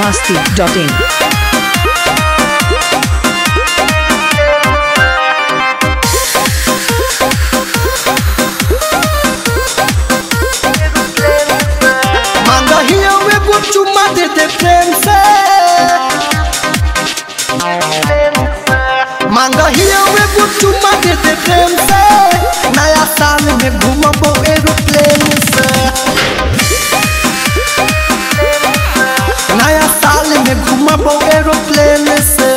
biharmasti.in। चुम्मा दे दे प्रेम से मांगा ही वो चुम्मा दे दे प्रेम से नया साल में घूमबो एरोप्लेन से नया साल में घूमबो एरोप्लेन से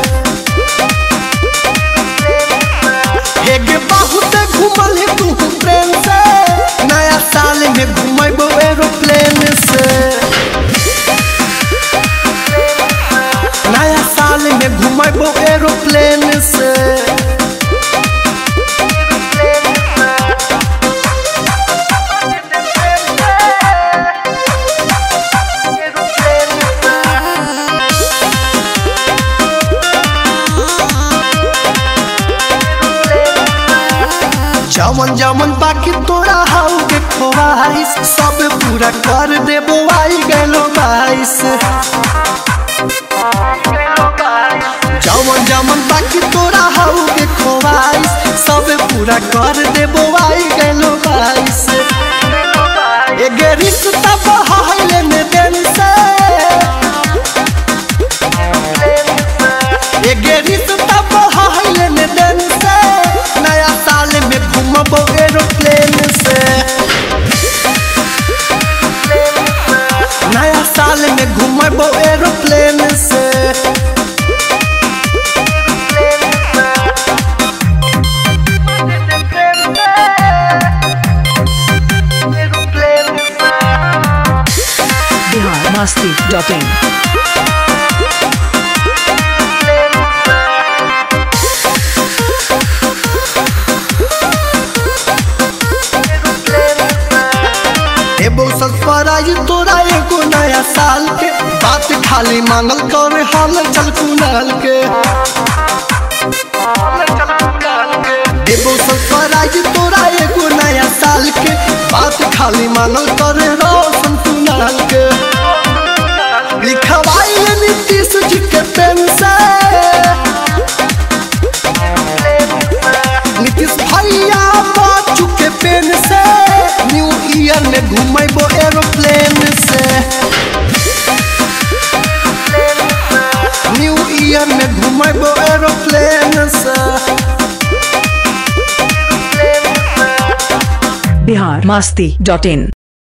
हेगे बहुत घूमल है तू प्रेम से नया साल में घूमबो एरोप्लेन से नया साल में घूमबो एरोप्लेन से जमन जमन बाकी तोरा हाउ के ख्वाहिश सब पूरा कर देबो आई गेलो 22। जमन जमन बाकी तोरा हाउ के ख्वाहिश सब पूरा कर देबो आई गेलो 22। एगे रिश्ता बहाइले ने दिन से एगे रिश्ता बहाइले ने दिन से नया साल में घूमबो एरोप्लेन से नया साल में घूमबो एरोप्लेन से biharmasti.in। सरप्राइज तोरा एगो नया साल के बात खाली मांगल कर हाल चल कुनाल के देबो सरप्राइज तोरा एगो नया साल के बात खाली मांगल कर रोशन कुनाल के लिखवाई नीतीश जी के पेन से नीतीश भैया बाचू के पेन से न्यू ईयर में घूमबो एरोप्लेन से न्यू ईयर में घूमबो एरोप्लेन से biharmasti.in।